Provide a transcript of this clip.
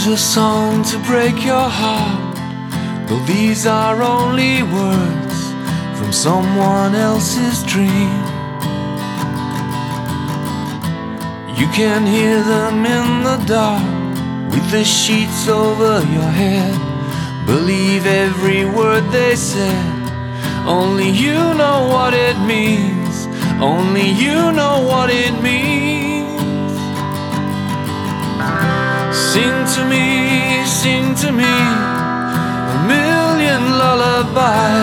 is a song to break your heart, though these are only words from someone else's dream. You can hear them in the dark with the sheets over your head. Believe every word they said. Only you know what it means. Only you know what it means. Sing to me a million lullabies.